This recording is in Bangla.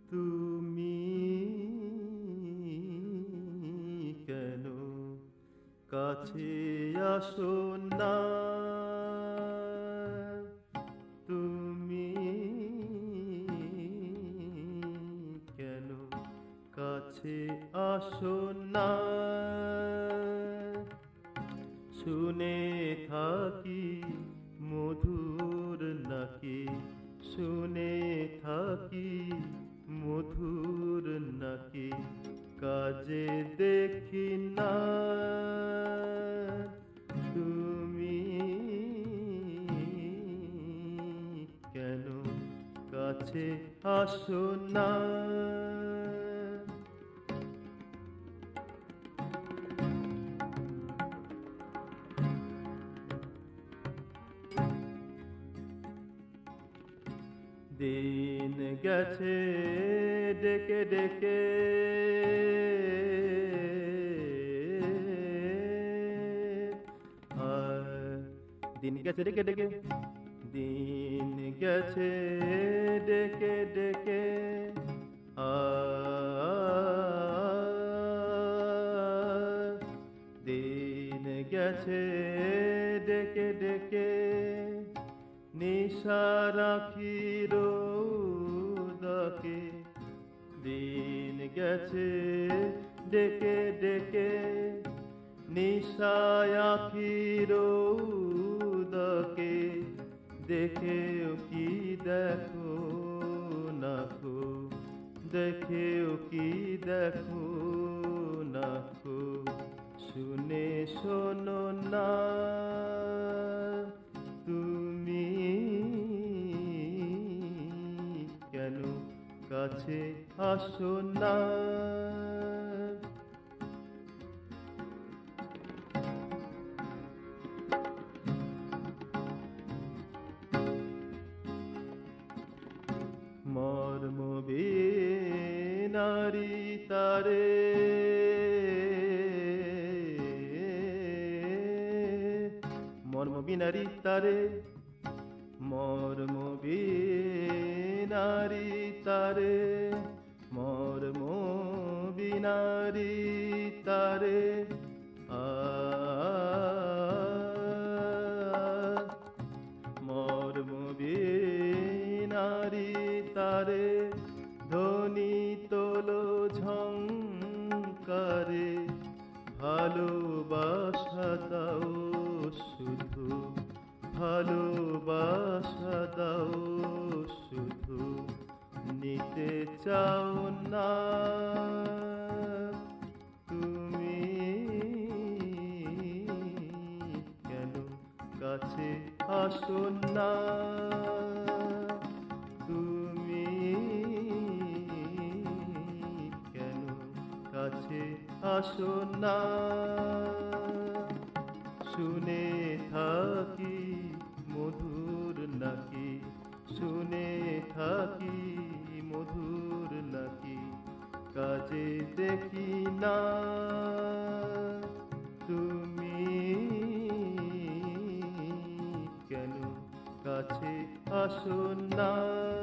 তুমি কেন কাছে আসো না? তুমি কেন কাছে আসো না? শুনে থাকি মধুর নাকি, শুনে থাকি মধুর নাকি, কাজে দেখি না। তুমি কেন কাছে আসো না? দিন গেছে ডেকে ডেকে, দিন গেছে ডেকে ডেকে, দিন গেছে ডেকে ডেকে, দিন গেছে ডেকে ডেকে, নিশা রাখি রোদকে। দিন গেছে ডেকে ডেকে, নিশা আখি রোদকে, দেখেও কি দেখো না খো, দেখেও কি দেখো না খো, শুনে শোনো না। তুমি কেন কাছে আসো না? মর্ম বিনারী তারে, মর্ম বিনারী তারে, মর্ম বিনারী তারে, মর্ম বিনারী তারে, মর্ম বিনারী তারে, ধ্বনি তোলো ঝংকারে, ভালোবাসা দাও শুধু, ভালোবাসা দাও শুধু, নিতে চাও না। তুমি কেন কাছে আসো না? তুমি কেন কাছে আসো না? শুনে থাকি মধুর নাকি, শুনে থাকি মধুর নাকি, কাজে দেখি না। তুমি কেন কাছে আসো না?